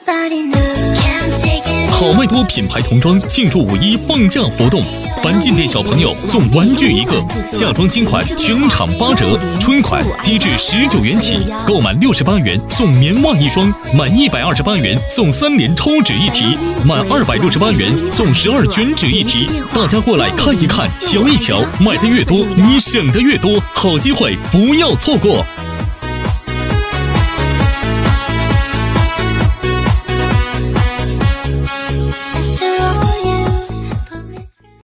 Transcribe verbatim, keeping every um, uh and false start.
好麦多品牌童装庆祝五一放假活动，凡进店小朋友送玩具一个，夏装新款全场八折，春款低至十九元起，购满六十八元送棉袜一双，满一百二十八元送三联抽纸一提，满二百六十八元送十二卷纸一提。大家过来看一看，瞧一瞧，买的越多，你省的越多，好机会不要错过。